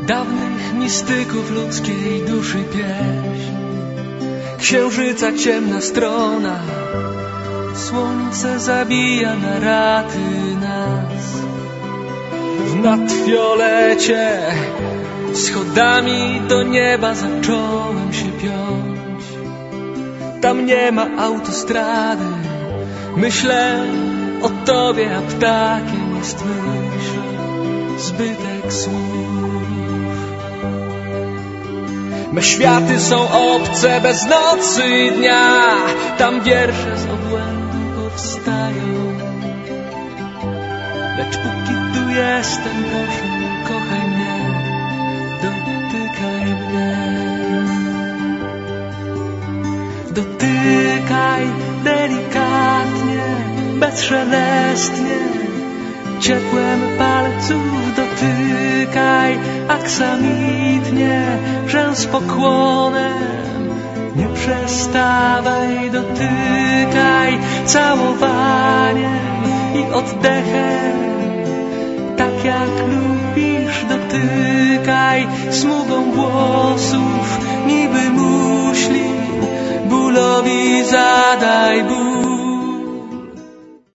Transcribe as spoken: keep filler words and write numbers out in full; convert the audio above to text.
dawnych mistyków ludzkiej duszy pieśń. Księżyca ciemna strona, słońce zabija na raty nas. W nadfiolecie schodami do nieba zacząłem się piąć. Tam nie ma autostrady, myślę o tobie, a ptakiem jest myśl, zbytek słów. Me światy są obce bez nocy i dnia, tam wiersze z obłędu powstają. Lecz póki tu jestem, proszę, kochaj mnie, dotykaj mnie. Dotykaj delikatnie, bezszelestnie, ciepłem palców dotykaj aksamitnie, że z pokłonem nie przestawaj. Dotykaj całowaniem i oddechem, tak jak lubisz. Dotykaj smugą włosów